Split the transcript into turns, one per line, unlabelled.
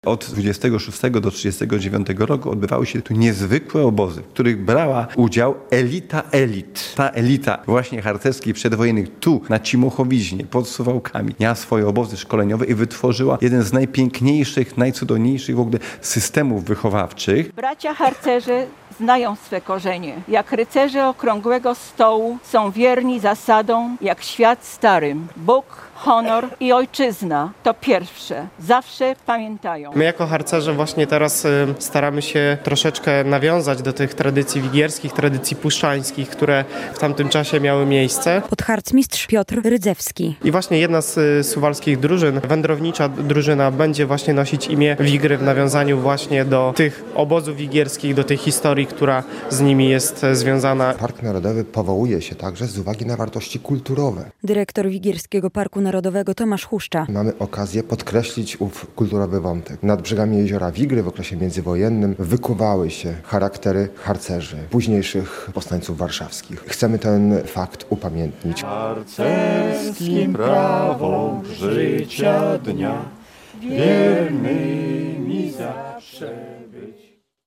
Od 26 do 39 roku odbywały się tu niezwykłe obozy, w których brała udział elita elit. Ta elita właśnie harcerskiej przedwojennych tu na Cimuchowiźnie pod Suwałkami miała swoje obozy szkoleniowe i wytworzyła jeden z najpiękniejszych, najcudowniejszych w ogóle systemów wychowawczych.
Bracia harcerze znają swe korzenie. Jak rycerze okrągłego stołu są wierni zasadom jak świat starym. Bóg, honor i ojczyzna to pierwsze. Zawsze pamiętają.
My jako harcerze właśnie teraz staramy się troszeczkę nawiązać do tych tradycji wigierskich, tradycji puszczańskich, które w tamtym czasie miały miejsce.
Podharcmistrz Piotr Rydzewski.
I właśnie jedna z suwalskich drużyn, wędrownicza drużyna, będzie właśnie nosić imię Wigry w nawiązaniu właśnie do tych obozów wigierskich, do tej historii, która z nimi jest związana.
Park Narodowy powołuje się także z uwagi na wartości kulturowe.
Dyrektor Wigierskiego Parku Narodowego Tomasz Huszcza.
Mamy okazję podkreślić ów kulturowy wątek. Nad brzegami jeziora Wigry w okresie międzywojennym wykuwały się charaktery harcerzy, późniejszych powstańców warszawskich. Chcemy ten fakt upamiętnić.
Harcerskim prawom życia dnia wiernymi zawsze być.